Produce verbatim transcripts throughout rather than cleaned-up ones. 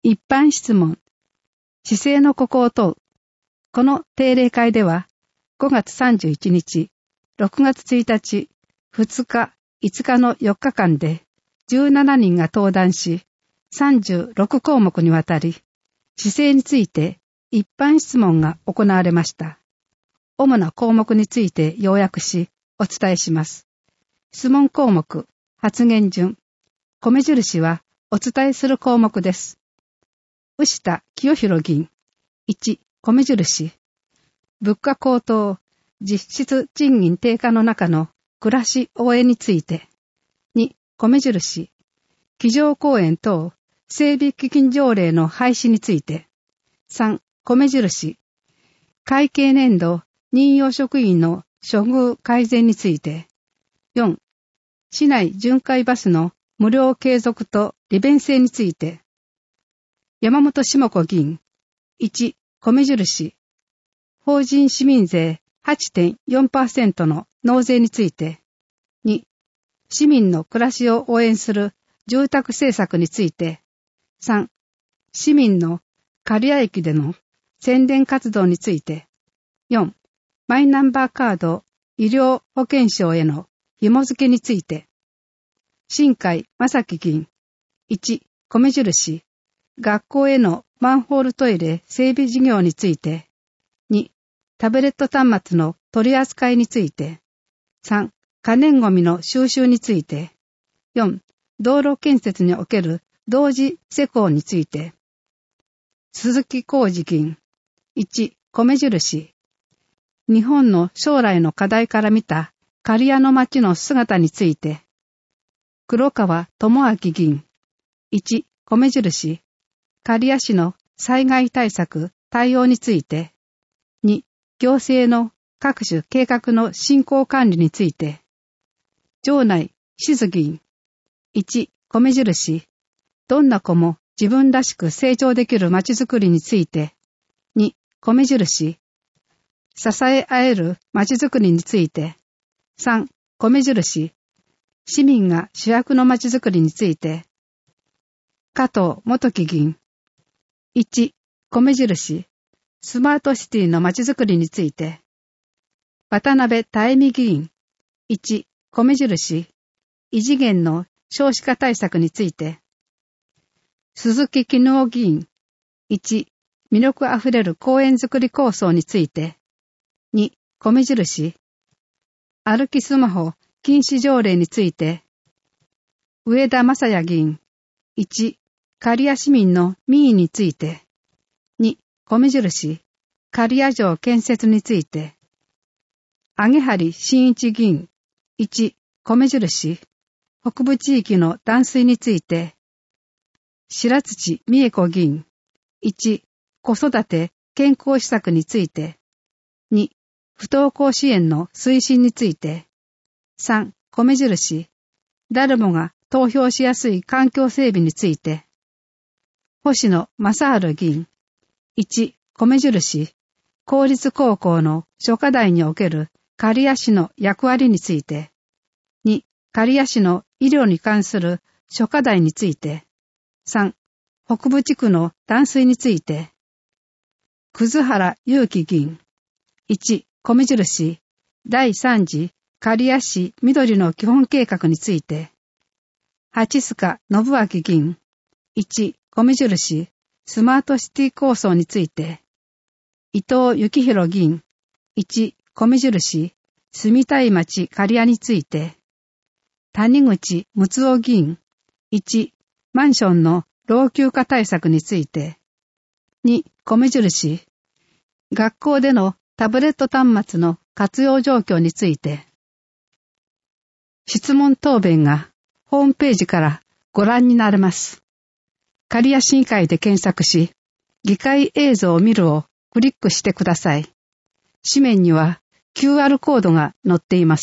一般質問。姿勢のここを問う。この定例会では、ごがつさんじゅういちにち、ろくがつついたち、ふつか、いつかのよっかかんで、じゅうななにんが登壇し、さんじゅうろくこうもくにわたり、姿勢について一般質問が行われました。主な項目について要約し、お伝えします。質問項目、発言順。米印はお伝えする項目です。牛田清弘議員。いち、米印。物価高騰、実質賃金低下の中の暮らし応援について。に、米印。机上公園等整備基金条例の廃止について。さん、米印。会計年度任用職員の処遇改善について。よん、市内巡回バスの無料継続と利便性について。山本下子議員。いち、米印。法人市民税 はちてんよんパーセント の納税について。に、市民の暮らしを応援する住宅政策について。さん、市民の刈谷駅での宣伝活動について。よん、マイナンバーカード医療保険証への紐付けについて。新海正樹議員。いち、米印。学校へのマンホールトイレ整備事業について。に、タブレット端末の取り扱いについて。さん、可燃ごみの収集について。よん、道路建設における同時施工について。鈴木浩二議員。いち、米印。日本の将来の課題から見た刈谷の町の姿について。黒川智明議員。いち、米印。刈谷市の災害対策、対応について。に、行政の各種計画の進行管理について。城内静議員。いち、米印。どんな子も自分らしく成長できる町づくりについて。に、米印。支え合える町づくりについて。さん、米印。市民が主役の町づくりについて。加藤元樹議員。いち、米印。スマートシティの町づくりについて。渡辺妙美議員。いち、米印。異次元の少子化対策について。鈴木絹夫議員。いち、魅力あふれる公園づくり構想について。に、米印。歩きスマホ禁止条例について。上田正也議員。いち、刈谷市民の民意について。に、米印。刈谷城建設について。揚原真一議員。いち、米印。北部地域の断水について。白土美恵子議員。いち、子育て健康施策について。に、不登校支援の推進について。さん、米印。誰もが投票しやすい環境整備について。星野正治議員。いち、米印。公立高校の諸課題における刈谷市の役割について。に、刈谷市の医療に関する諸課題について。さん、北部地区の断水について。葛原祐樹議員。いち、米印。だいさん次刈谷市緑の基本計画について。八須賀信明議員。いち、米印。スマートシティ構想について。伊藤幸宏議員。いち、米印。住みたい町刈谷について。谷口睦夫議員。いち、マンションの老朽化対策について。に、米印。学校でのタブレット端末の活用状況について。質問答弁がホームページからご覧になれます。刈谷市議会で検索し、議会映像を見るをクリックしてください。紙面には キューアール コードが載っています。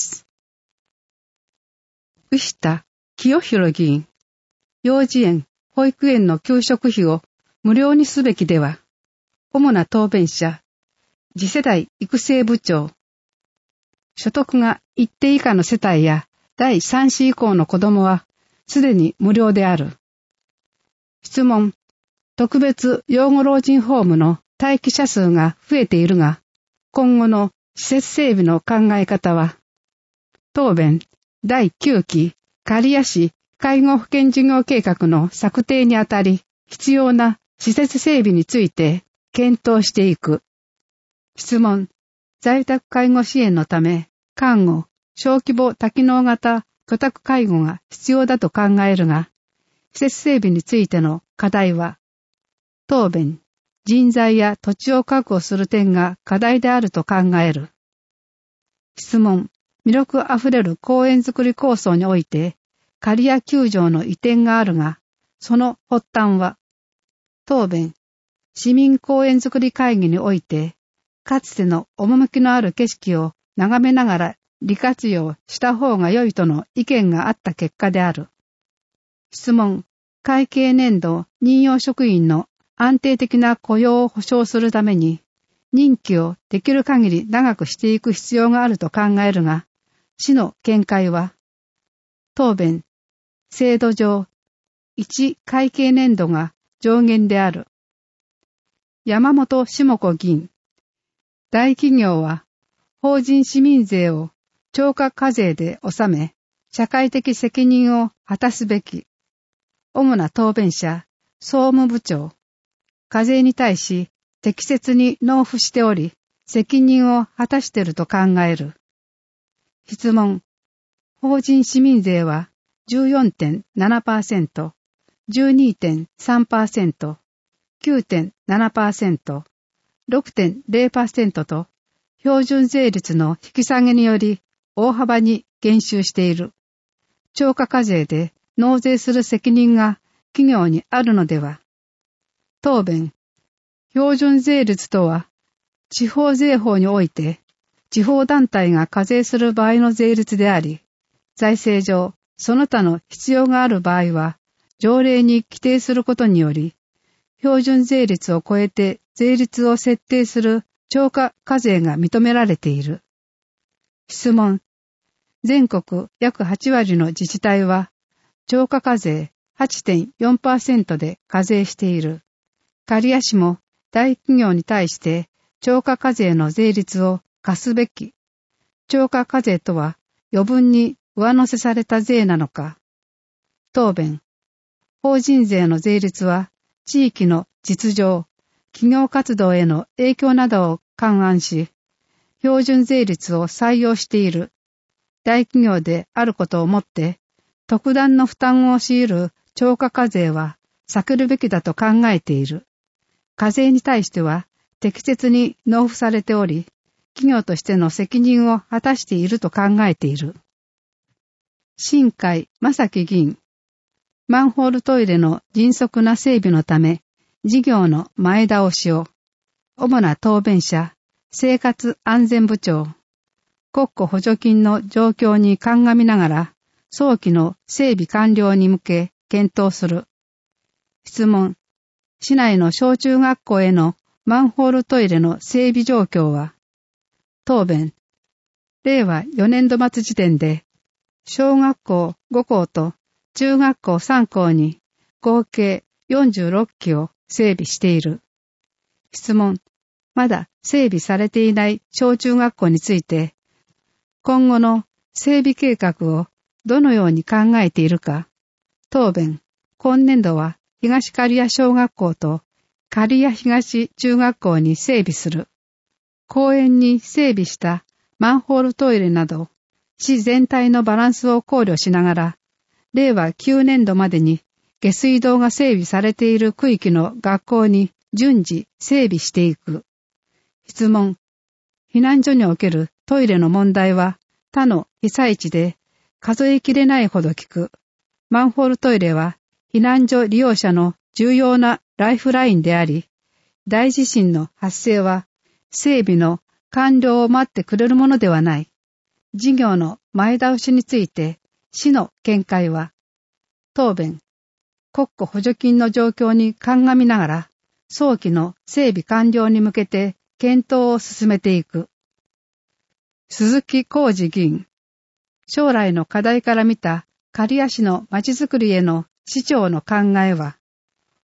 牛田清弘議員。幼稚園、保育園の給食費を無料にすべきでは。主な答弁者。次世代育成部長。所得が一定以下の世帯やだいさん子以降の子供はすでに無料である。質問。 特別養護老人ホームの待機者数が増えているが、今後の施設整備の考え方は、当弁だいきゅうき刈谷市介護保険事業計画の策定にあたり、必要な施設整備について検討していく。質問。在宅介護支援のため、看護、小規模多機能型居宅介護が必要だと考えるが、施設整備についての課題は、答弁、人材や土地を確保する点が課題であると考える。質問。魅力あふれる公園づくり構想において、刈谷球場の移転があるが、その発端は、答弁、市民公園づくり会議において、かつての趣のある景色を眺めながら利活用した方が良いとの意見があった結果である。質問。会計年度任用職員の安定的な雇用を保障するために、任期をできる限り長くしていく必要があると考えるが、市の見解は、答弁、制度上、いち会計年度が上限である。山本下子議員。大企業は、法人市民税を超過課税で納め、社会的責任を果たすべき。主な答弁者、総務部長。課税に対し適切に納付しており、責任を果たしていると考える。質問。法人市民税は じゅうよんてんななパーセント、じゅうにてんさんパーセント、きゅうてんななパーセント、ろくてんゼロパーセント と標準税率の引き下げにより大幅に減収している。超過課税で納税する責任が企業にあるのでは。答弁。標準税率とは、地方税法において、地方団体が課税する場合の税率であり、財政上、その他の必要がある場合は、条例に規定することにより、標準税率を超えて税率を設定する超過課税が認められている。質問。全国約はちわりの自治体は、超過課税 はちてんよんパーセント で課税している。刈谷市も大企業に対して超過課税の税率を課すべき。超過課税とは余分に上乗せされた税なのか。答弁。法人税の税率は地域の実情、企業活動への影響などを勘案し、標準税率を採用している大企業であることをもって、特段の負担を強いる超過課税は避けるべきだと考えている。課税に対しては適切に納付されており、企業としての責任を果たしていると考えている。新海正樹議員。マンホールトイレの迅速な整備のため、事業の前倒しを、主な答弁者、生活安全部長、国庫補助金の状況に鑑みながら、早期の整備完了に向け検討する。質問。市内の小中学校へのマンホールトイレの整備状況は、答弁。れいわよねんど末時点で、小学校ごこうと中学校さんこうに合計よんじゅうろっきを整備している。質問。まだ整備されていない小中学校について、今後の整備計画をどのように考えているか。答弁。今年度は東刈谷小学校と刈谷東中学校に整備する。公園に整備したマンホールトイレなど、市全体のバランスを考慮しながら、れいわきゅうねんどまでに下水道が整備されている区域の学校に順次整備していく。質問。避難所におけるトイレの問題は他の被災地で数えきれないほど聞く。マンホールトイレは避難所利用者の重要なライフラインであり、大地震の発生は整備の完了を待ってくれるものではない。事業の前倒しについて市の見解は、答弁。国庫補助金の状況に鑑みながら、早期の整備完了に向けて検討を進めていく。鈴木浩二議員。将来の課題から見た刈谷市のまちづくりへの市長の考えは、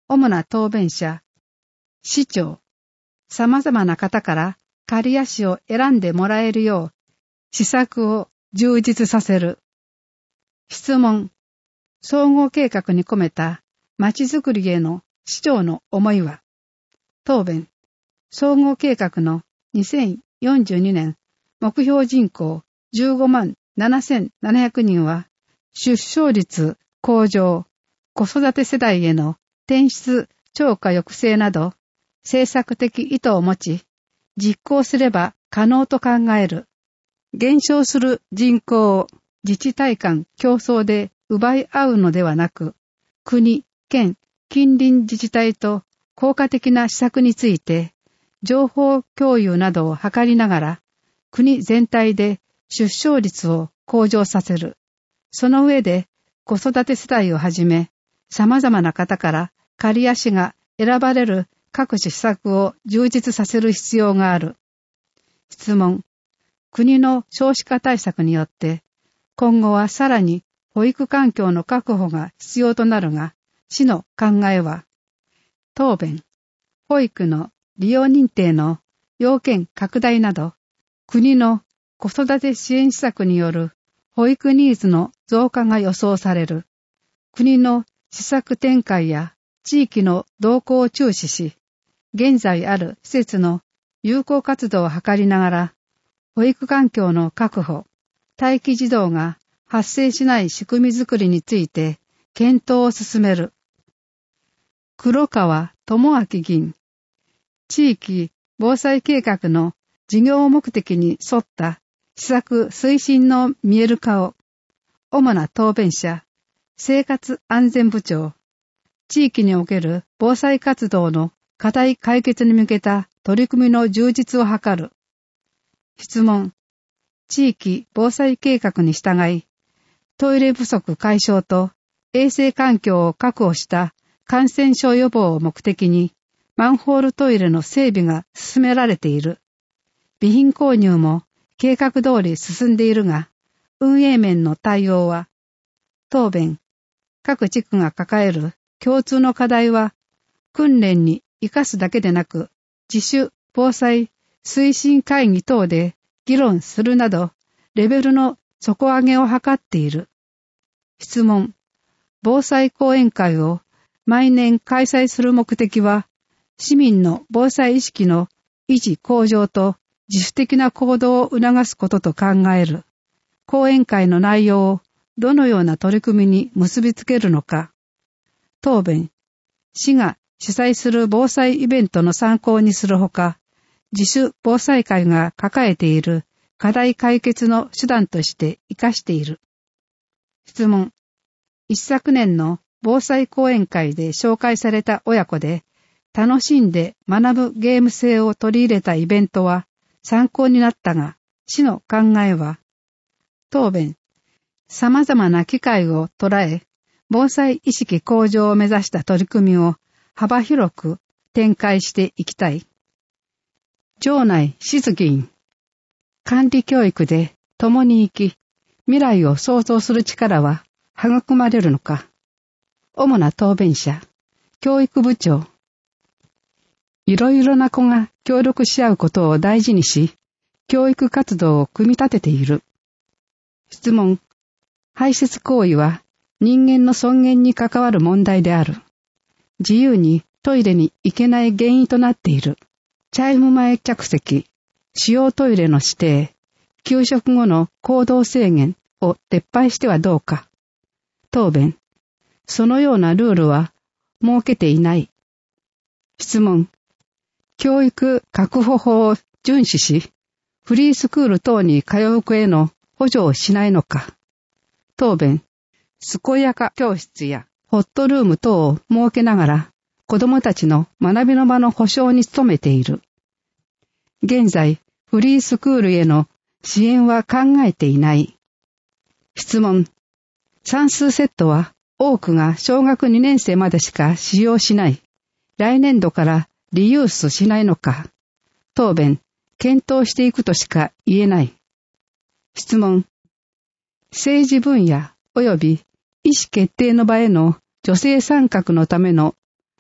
主な答弁者、市長、様々な方から刈谷市を選んでもらえるよう、施策を充実させる。質問、総合計画に込めた町づくりへの市長の思いは。答弁、総合計画のにせんよんじゅうにねん目標人口じゅうごまんななせんななひゃくにんは出生率向上、子育て世代への転出超過抑制など政策的意図を持ち、実行すれば可能と考える。減少する人口を自治体間競争で奪い合うのではなく、国、県、近隣自治体と効果的な施策について、情報共有などを図りながら、国全体で出生率を向上させる。その上で、子育て世代をはじめ、様々な方から刈谷市が選ばれる各種施策を充実させる必要がある。質問。国の少子化対策によって、今後はさらに保育環境の確保が必要となるが、市の考えは。答弁。保育の利用認定の要件拡大など、国の子育て支援施策による保育ニーズの増加が予想される。国の施策展開や地域の動向を注視し、現在ある施設の有効活動を図りながら、保育環境の確保、待機児童が発生しない仕組みづくりについて検討を進める。黒川智明議員、地域防災計画の事業目的に沿った施策推進の見える化を、主な答弁者、生活安全部長、地域における防災活動の課題解決に向けた取り組みの充実を図る。質問。地域防災計画に従い、トイレ不足解消と衛生環境を確保した感染症予防を目的に、マンホールトイレの整備が進められている。備品購入も計画通り進んでいるが、運営面の対応は、答弁。各地区が抱える共通の課題は、訓練に生かすだけでなく、自主防災推進会議等で議論するなど、レベルの底上げを図っている。質問。防災講演会を毎年開催する目的は、市民の防災意識の維持向上と自主的な行動を促すことと考える。講演会の内容をどのような取り組みに結びつけるのか。答弁。市が主催する防災イベントの参考にするほか、自主防災会が抱えている課題解決の手段として活かしている。質問。一昨年の防災講演会で紹介された親子で、楽しんで学ぶゲーム性を取り入れたイベントは参考になったが、市の考えは。答弁。様々な機会を捉え、防災意識向上を目指した取り組みを幅広く展開していきたい。場内静議員。管理教育で共に生き、未来を創造する力は育まれるのか。主な答弁者。教育部長。いろいろな子が協力し合うことを大事にし、教育活動を組み立てている。質問。排泄行為は人間の尊厳に関わる問題である。自由にトイレに行けない原因となっている。チャイム前着席、使用トイレの指定、給食後の行動制限を撤廃してはどうか。答弁。そのようなルールは設けていない。質問。教育確保法を遵守し、フリースクール等に通う子への補助をしないのか。答弁。健やか教室やホットルーム等を設けながら、子どもたちの学びの場の保障に努めている。現在、フリースクールへの支援は考えていない。質問。算数セットは多くが小学にねん生までしか使用しない。来年度からリユースしないのか。答弁。検討していくとしか言えない。質問。政治分野及び意思決定の場への女性参画のための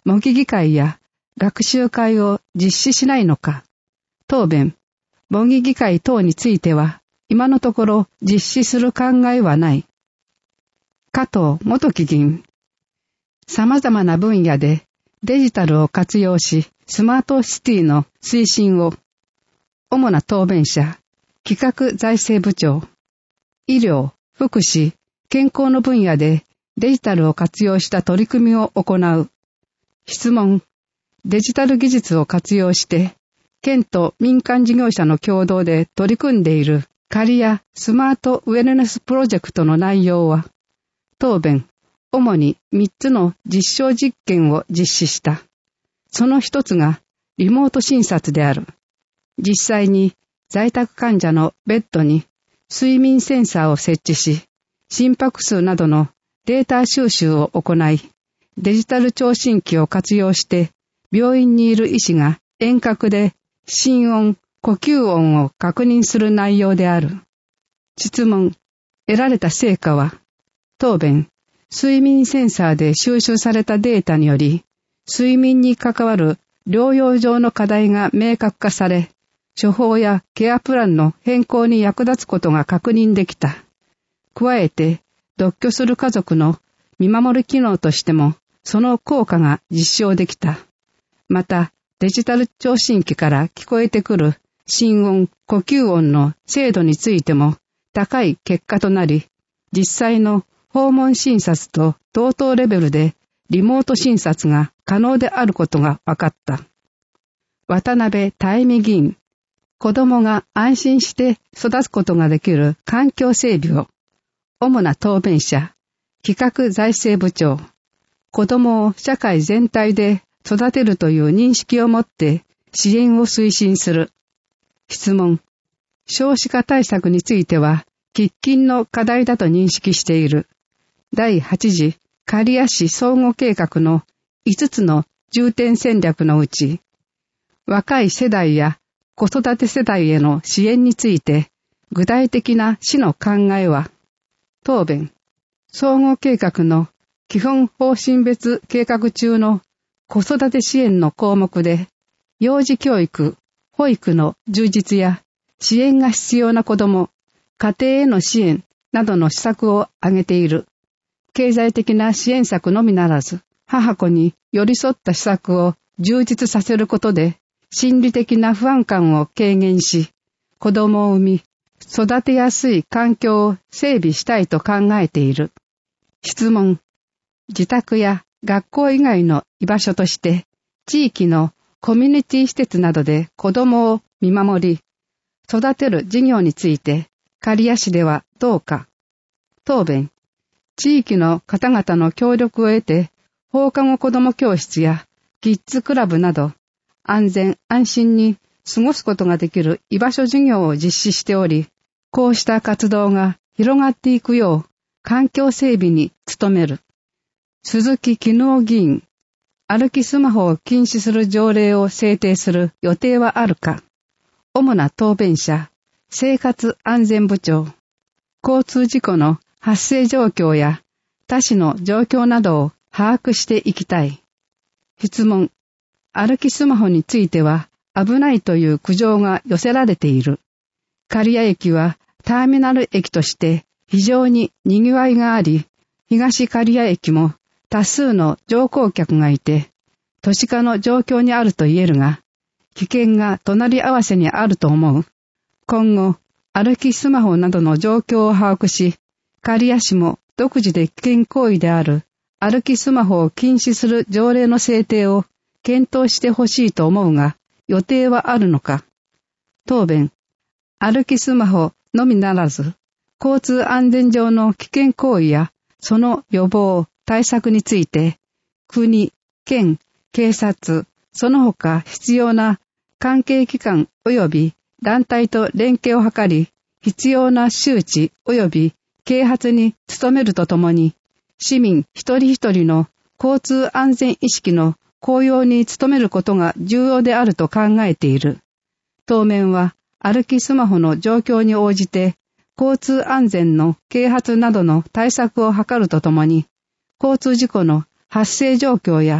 模擬議会や学習会を実施しないのか。答弁、模擬議会等については、今のところ実施する考えはない。加藤元木議員、様々な分野でデジタルを活用し、スマートシティの推進を、主な答弁者、企画財政部長、医療、福祉、健康の分野でデジタルを活用した取り組みを行う。質問、デジタル技術を活用して、県と民間事業者の共同で取り組んでいるカリアスマートウェルネスプロジェクトの内容は、答弁、主にみっつの実証実験を実施した。その一つがリモート診察である。実際に在宅患者のベッドに睡眠センサーを設置し、心拍数などのデータ収集を行い、デジタル聴診器を活用して病院にいる医師が遠隔で心音、呼吸音を確認する内容である。質問、得られた成果は、答弁、睡眠センサーで収集されたデータにより、睡眠に関わる療養上の課題が明確化され、処方やケアプランの変更に役立つことが確認できた。加えて、独居する家族の見守る機能としても、その効果が実証できた。また、デジタル聴診器から聞こえてくる心音、呼吸音の精度についても高い結果となり、実際の訪問診察と同等レベルでリモート診察が可能であることが分かった。渡辺泰美議員、子供が安心して育つことができる環境整備を、主な答弁者、企画財政部長、子供を社会全体で育てるという認識を持って支援を推進する。質問、少子化対策については喫緊の課題だと認識している。第はち次刈谷市総合計画のいつつの重点戦略のうち、若い世代や子育て世代への支援について具体的な市の考えは、答弁、総合計画の基本方針別計画中の子育て支援の項目で、幼児教育、保育の充実や支援が必要な子ども、家庭への支援などの施策を挙げている。経済的な支援策のみならず、母子に寄り添った施策を充実させることで、心理的な不安感を軽減し、子供を産み、育てやすい環境を整備したいと考えている。質問、自宅や学校以外の居場所として、地域のコミュニティ施設などで子供を見守り、育てる事業について、刈谷市ではどうか。答弁、地域の方々の協力を得て、放課後子供教室やキッズクラブなど、安全安心に過ごすことができる居場所事業を実施しており、こうした活動が広がっていくよう、環境整備に努める。鈴木絹夫議員、歩きスマホを禁止する条例を制定する予定はあるか。主な答弁者、生活安全部長、交通事故の発生状況や他市の状況などを把握していきたい。質問、歩きスマホについては危ないという苦情が寄せられている。刈谷駅はターミナル駅として非常に賑わいがあり、東刈谷駅も多数の乗降客がいて、都市化の状況にあると言えるが、危険が隣り合わせにあると思う。今後、歩きスマホなどの状況を把握し、刈谷市も独自で危険行為である歩きスマホを禁止する条例の制定を検討してほしいと思うが、予定はあるのか。答弁、歩きスマホのみならず、交通安全上の危険行為やその予防、対策について、国、県、警察、その他必要な関係機関及び団体と連携を図り、必要な周知及び啓発に努めるとともに、市民一人一人の交通安全意識の向上に努めることが重要であると考えている。当面は歩きスマホの状況に応じて、交通安全の啓発などの対策を図るとともに、交通事故の発生状況や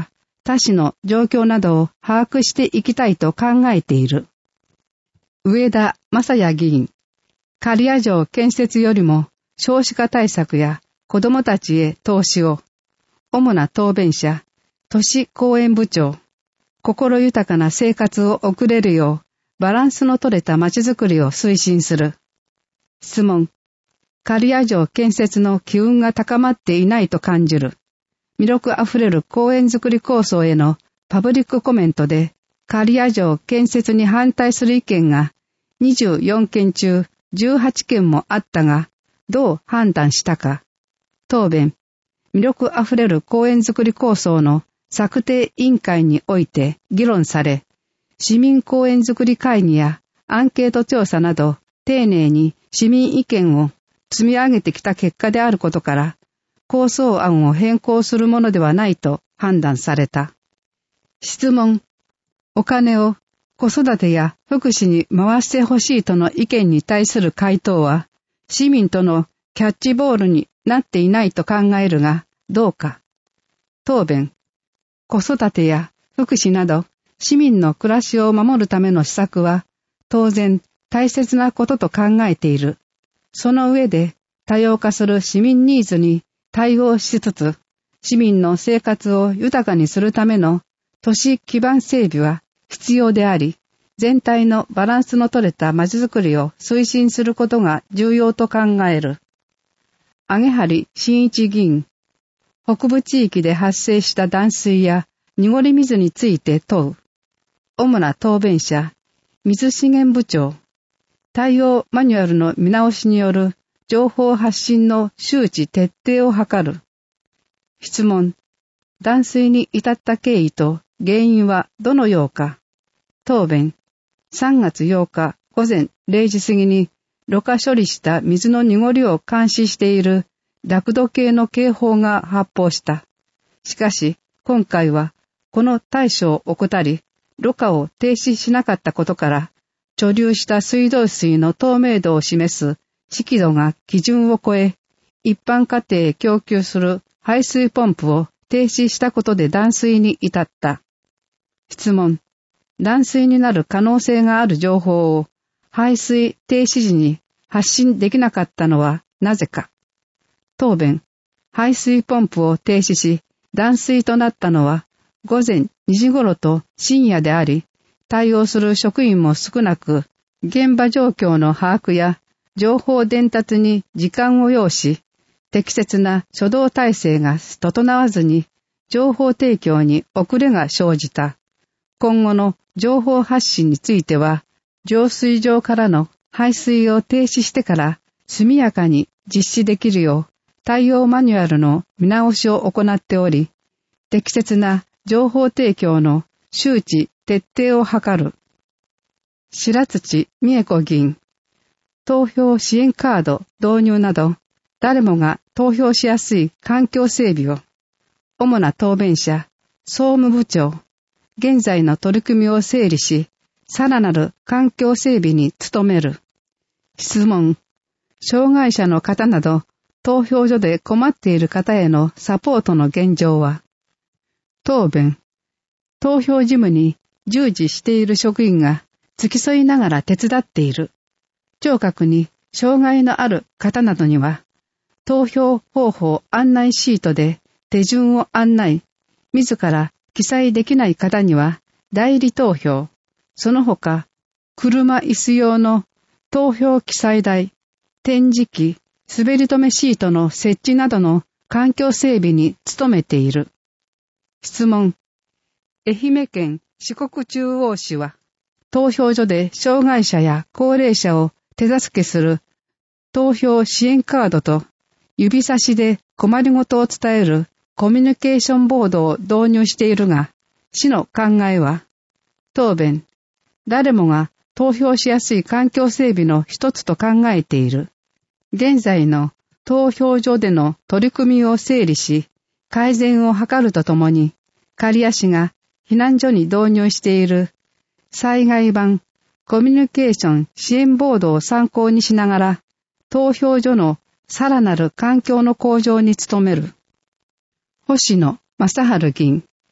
他市の状況などを把握していきたいと考えている。上田正也議員、刈谷城建設よりも少子化対策や子どもたちへ投資を、主な答弁者、都市公園部長、心豊かな生活を送れるようバランスの取れた街づくりを推進する。質問、刈谷城建設の機運が高まっていないと感じる。魅力あふれる公園づくり構想へのパブリックコメントで、刈谷城建設に反対する意見がにじゅうよんけん中じゅうはちけんもあったが、どう判断したか。答弁、魅力あふれる公園づくり構想の策定委員会において議論され、市民公園づくり会議やアンケート調査など丁寧に市民意見を積み上げてきた結果であることから、構想案を変更するものではないと判断された。質問、お金を子育てや福祉に回してほしいとの意見に対する回答は、市民とのキャッチボールになっていないと考えるが、どうか。答弁、子育てや福祉など、市民の暮らしを守るための施策は、当然大切なことと考えている。その上で、多様化する市民ニーズに対応しつつ、市民の生活を豊かにするための都市基盤整備は必要であり、全体のバランスの取れた街づくりを推進することが重要と考える。揚張真一議員、北部地域で発生した断水や濁り水について問う。主な答弁者、水資源部長、対応マニュアルの見直しによる情報発信の周知徹底を図る。質問、断水に至った経緯と原因はどのようか。答弁、さんがつようか午前れいじ過ぎにろ過処理した水の濁りを監視している濁度計の警報が発報した。しかし、今回はこの対処を怠り、ろ過を停止しなかったことから、貯留した水道水の透明度を示す色度が基準を超え、一般家庭へ供給する排水ポンプを停止したことで断水に至った。質問、断水になる可能性がある情報を排水停止時に発信できなかったのはなぜか。答弁、排水ポンプを停止し、断水となったのは午前にじ頃と深夜であり、対応する職員も少なく、現場状況の把握や情報伝達に時間を要し、適切な初動体制が整わずに、情報提供に遅れが生じた。今後の情報発信については、浄水場からの排水を停止してから速やかに実施できるよう、対応マニュアルの見直しを行っており、適切な情報提供の周知徹底を図る。白土美恵子議員、投票支援カード導入など、誰もが投票しやすい環境整備を、主な答弁者、総務部長、現在の取り組みを整理し、さらなる環境整備に努める。質問、障害者の方など、投票所で困っている方へのサポートの現状は。答弁、投票事務に従事している職員が付き添いながら手伝っている。聴覚に障害のある方などには、投票方法案内シートで手順を案内、自ら記載できない方には代理投票、その他、車椅子用の投票記載台、展示機、滑り止めシートの設置などの環境整備に努めている。質問、愛媛県四国中央市は、投票所で障害者や高齢者を手助けする投票支援カードと指差しで困りごとを伝えるコミュニケーションボードを導入しているが、市の考えは、答弁、誰もが投票しやすい環境整備の一つと考えている。現在の投票所での取り組みを整理し、改善を図るとともに、刈谷市が避難所に導入している災害版コミュニケーション支援ボードを参考にしながら、投票所のさらなる環境の向上に努める。星野正春議員、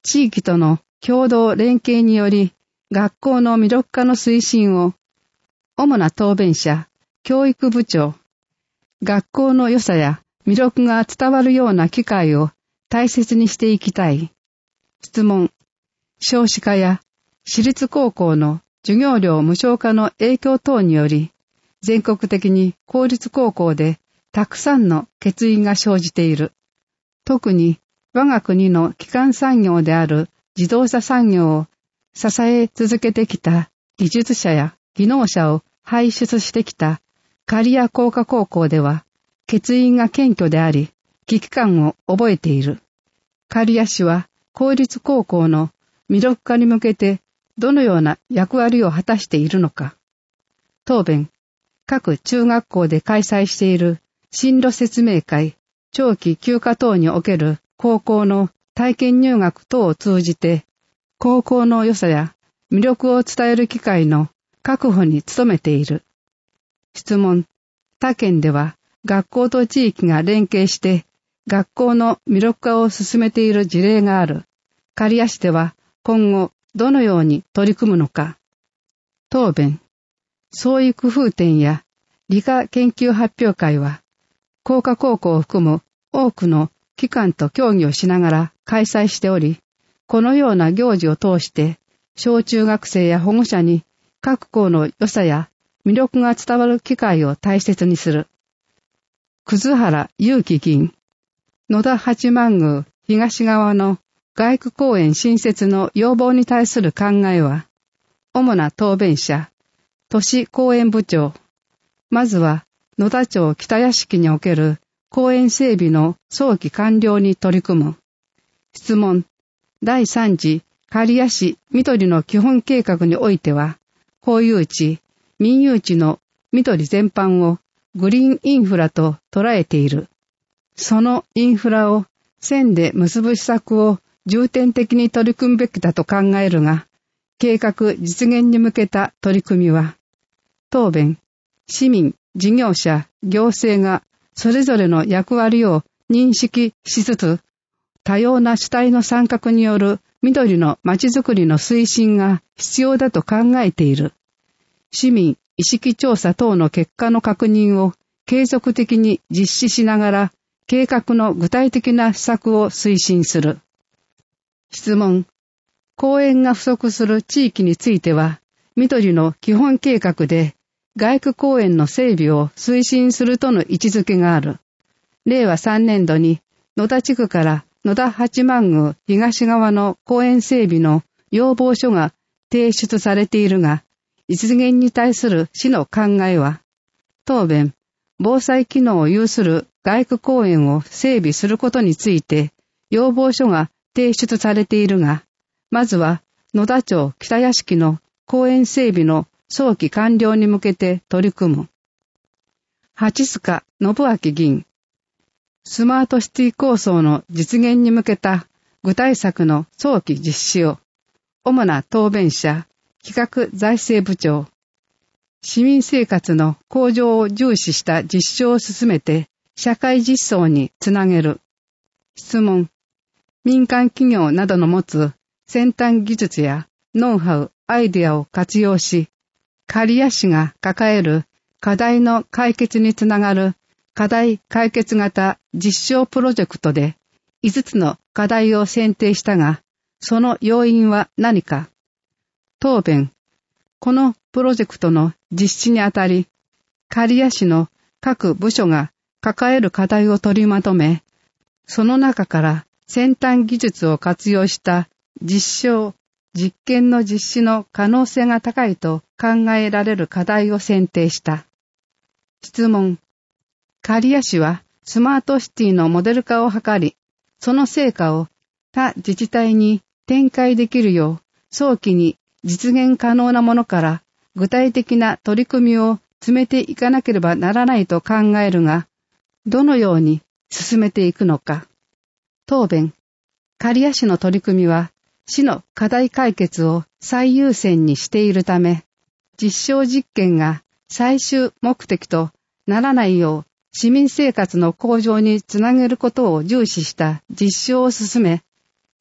地域との共同連携により学校の魅力化の推進を主な答弁者、教育部長、学校の良さや魅力が伝わるような機会を大切にしていきたい。質問。少子化や私立高校の授業料無償化の影響等により、全国的に公立高校でたくさんの欠員が生じている。特に我が国の基幹産業である自動車産業を支え続けてきた技術者や技能者を輩出してきた刈谷工科高校では、欠員が顕著であり、危機感を覚えている。刈谷市は公立高校の魅力化に向けてどのような役割を果たしているのか。答弁。各中学校で開催している進路説明会、長期休暇等における高校の体験入学等を通じて、高校の良さや魅力を伝える機会の確保に努めている。質問。他県では学校と地域が連携して学校の魅力化を進めている事例がある。刈谷市では今後どのように取り組むのか。答弁。創意工夫展や理科研究発表会は、工科高校を含む多くの機関と協議をしながら開催しており、このような行事を通して小中学生や保護者に各校の良さや魅力が伝わる機会を大切にする。葛原祐樹議員、野田八幡宮東側の外区公園新設の要望に対する考えは、主な答弁者、都市公園部長、まずは野田町北屋敷における公園整備の早期完了に取り組む。質問。だいさん次刈谷市緑の基本計画においては、公有地、民有地の緑全般をグリーンインフラと捉えている。そのインフラを線で結ぶ施策を重点的に取り組むべきだと考えるが、計画実現に向けた取り組みは、答弁、市民、事業者、行政がそれぞれの役割を認識しつつ、多様な主体の参画による緑のまちづくりの推進が必要だと考えている。市民意識調査等の結果の確認を継続的に実施しながら、計画の具体的な施策を推進する。質問。公園が不足する地域については、緑の基本計画で外区公園の整備を推進するとの位置づけがある。れいわさんねんどに野田地区から野田八幡宮東側の公園整備の要望書が提出されているが、実現に対する市の考えは、答弁、防災機能を有する外区公園を整備することについて要望書が提出されているが、まずは野田町北屋敷の公園整備の早期完了に向けて取り組む。八塚信明議員、スマートシティ構想の実現に向けた具体策の早期実施を、主な答弁者、企画財政部長、市民生活の向上を重視した実証を進めて社会実装につなげる。質問。民間企業などの持つ先端技術やノウハウ、アイデアを活用し、刈谷市が抱える課題の解決につながる課題解決型実証プロジェクトでいつつの課題を選定したが、その要因は何か。答弁。このプロジェクトの実施にあたり、刈谷市の各部署が抱える課題を取りまとめ、その中から先端技術を活用した実証、実験の実施の可能性が高いと考えられる課題を選定した。質問。刈谷市はスマートシティのモデル化を図り、その成果を他自治体に展開できるよう、早期に実現可能なものから具体的な取り組みを進めていかなければならないと考えるが、どのように進めていくのか。答弁。刈谷市の取り組みは、市の課題解決を最優先にしているため、実証実験が最終目的とならないよう、市民生活の向上につなげることを重視した実証を進め、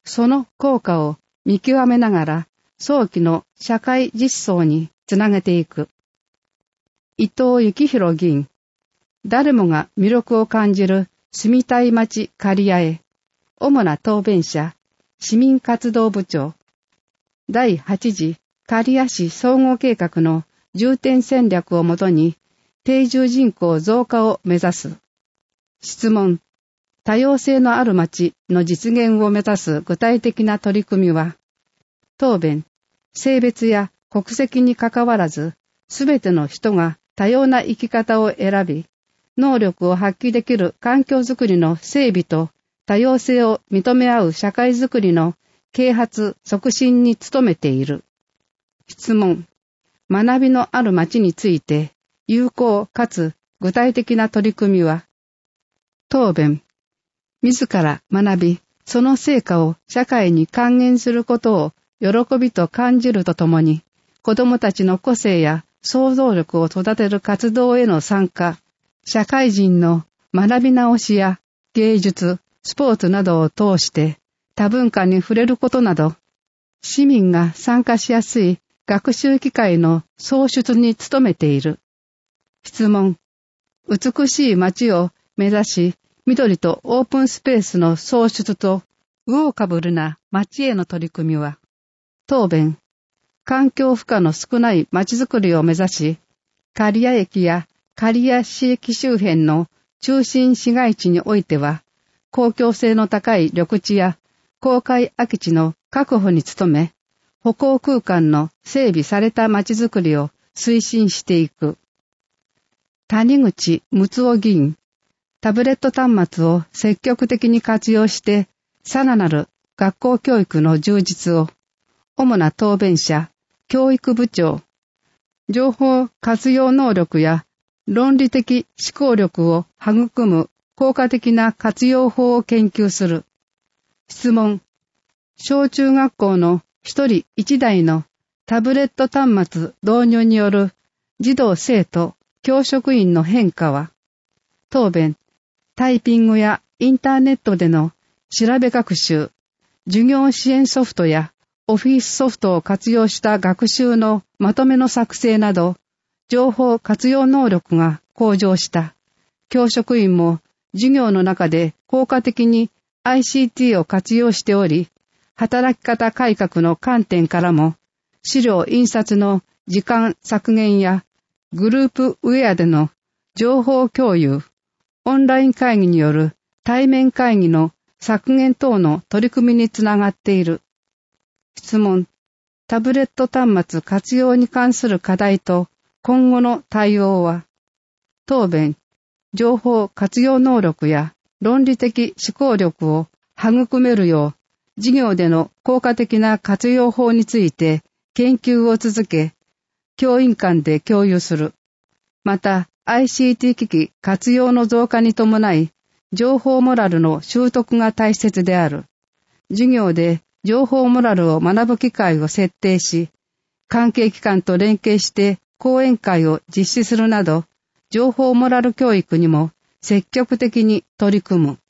その効果を見極めながら早期の社会実装につなげていく。伊藤幸宏議員、誰もが魅力を感じる住みたい街刈谷へ、主な答弁者、市民活動部長、だいはち次刈谷市総合計画の重点戦略をもとに定住人口増加を目指す。質問、多様性のある街の実現を目指す具体的な取り組みは、答弁、性別や国籍にかかわらず、すべての人が多様な生き方を選び、能力を発揮できる環境づくりの整備と多様性を認め合う社会づくりの啓発促進に努めている。質問、学びのある街について有効かつ具体的な取り組みは、答弁、自ら学び、その成果を社会に還元することを喜びと感じるとともに、子どもたちの個性や想像力を育てる活動への参加、社会人の学び直しや芸術、スポーツなどを通して多文化に触れることなど、市民が参加しやすい学習機会の創出に努めている。質問、美しい街を目指し、緑とオープンスペースの創出とウォーカブルな街への取り組みは、答弁、環境負荷の少ない街づくりを目指し、刈谷駅や刈谷市駅周辺の中心市街地においては、公共性の高い緑地や公開空き地の確保に努め、歩行空間の整備された街づくりを推進していく。谷口睦夫議員、タブレット端末を積極的に活用して、さらなる学校教育の充実を、主な答弁者、教育部長、情報活用能力や論理的思考力を育む効果的な活用法を研究する。質問、小中学校の一人一台のタブレット端末導入による児童生徒、教職員の変化は、答弁、タイピングやインターネットでの調べ学習、授業支援ソフトやオフィスソフトを活用した学習のまとめの作成など、情報活用能力が向上した。教職員も授業の中で効果的に アイシーティー を活用しており、働き方改革の観点からも、資料印刷の時間削減やグループウェアでの情報共有、オンライン会議による対面会議の削減等の取り組みにつながっている。質問、タブレット端末活用に関する課題と今後の対応は、答弁、情報活用能力や論理的思考力を育めるよう、授業での効果的な活用法について研究を続け、教員間で共有する。また、アイシーティー 機器活用の増加に伴い、情報モラルの習得が大切である。授業で情報モラルを学ぶ機会を設定し、関係機関と連携して講演会を実施するなど、情報モラル教育にも積極的に取り組む。